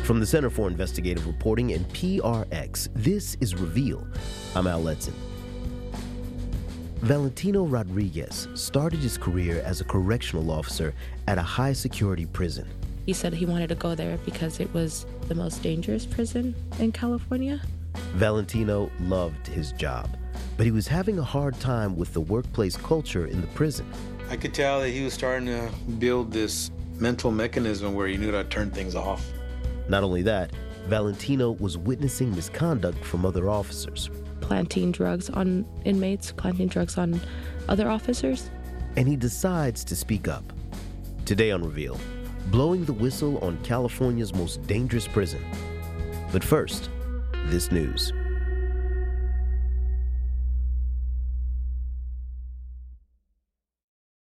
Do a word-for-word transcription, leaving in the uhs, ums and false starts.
From the Center for Investigative Reporting and P R X, this is Reveal. I'm Al Letson. Valentino Rodriguez started his career as a correctional officer at a high-security prison. He said he wanted to go there because it was the most dangerous prison in California. Valentino loved his job, but he was having a hard time with the workplace culture in the prison. I could tell that he was starting to build this mental mechanism where he knew how to turn things off. Not only that, Valentino was witnessing misconduct from other officers. Planting drugs on inmates, planting drugs on other officers. And he decides to speak up. Today on Reveal, blowing the whistle on California's most dangerous prison. But first, this news.